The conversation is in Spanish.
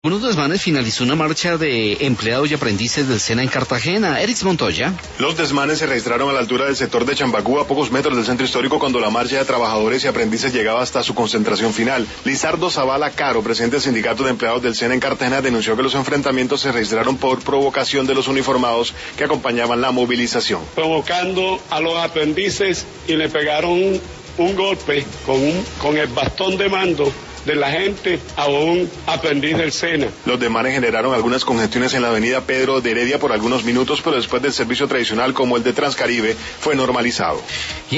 Unos desmanes finalizó una marcha de empleados y aprendices del SENA en Cartagena. Eric Montoya. Los desmanes se registraron a la altura del sector de Chambacú, a pocos metros del centro histórico, cuando la marcha de trabajadores y aprendices llegaba hasta su concentración final. Lizardo Zavala Caro, presidente del sindicato de empleados del SENA en Cartagena, denunció que los enfrentamientos se registraron por provocación de los uniformados que acompañaban la movilización. Provocando a los aprendices y le pegaron un golpe con el bastón de mando de la gente a un aprendiz del SENA. Los desmanes generaron algunas congestiones en la avenida Pedro de Heredia por algunos minutos, pero después del servicio tradicional como el de Transcaribe fue normalizado.